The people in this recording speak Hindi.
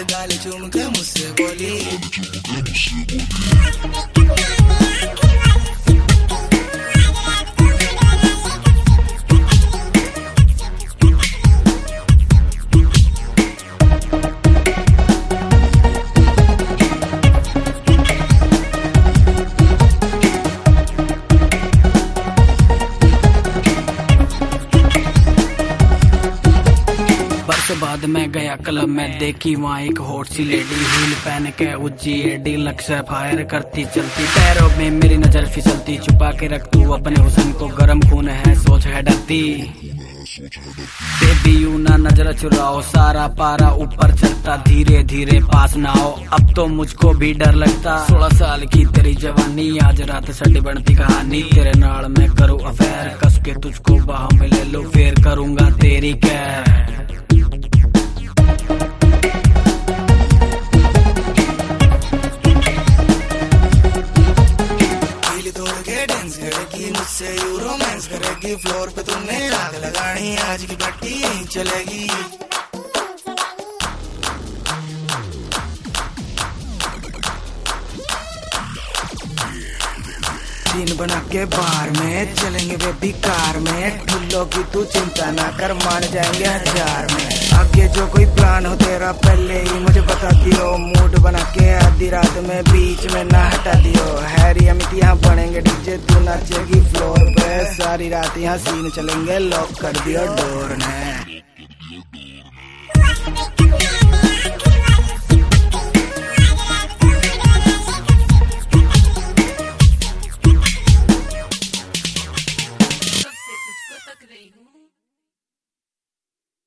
गाल चूम के मुझसे बोली। बाद मैं गया क्लब में, देखी वहाँ एक हॉट सी लेडी, हील पहन के उज्जी एडी, लक्ष्य फायर करती चलती, पैरों में मेरी नजर फिसलती, छुपा के रख तू अपने हुस्न को, गरम खून है सोच है डरती, बेबी यू ना नजर चुराओ, सारा पारा ऊपर चढ़ता, धीरे धीरे पास ना आओ, अब तो मुझको भी डर लगता, 16 साल की तेरी जवानी, आज रात सड़ी बनती कहानी, तेरे नाल मैं करूँ अफेयर, कस के तुझको बाहों में ले लो, फिर करूंगा तेरी कैर। मुझसे यू रोमांस करेगी, फ्लोर पे तुमने आग लगानी, आज की पार्टी यहीं चलेगी। सीन बना के बाहर में चलेंगे बेबी कार में, ठुल्लों की तू चिंता ना कर, मान जाएंगे 1000 में। आगे जो कोई प्लान हो तेरा पहले ही मुझे बता दियो, मूड बना के आधी रात में बीच में ना हटा दियो, हैरी अमित यहाँ बनेंगे डीजे, तू नाचेगी फ्लोर पे, सारी रात यहाँ सीन चलेंगे, लॉक कर दियो डोर ने।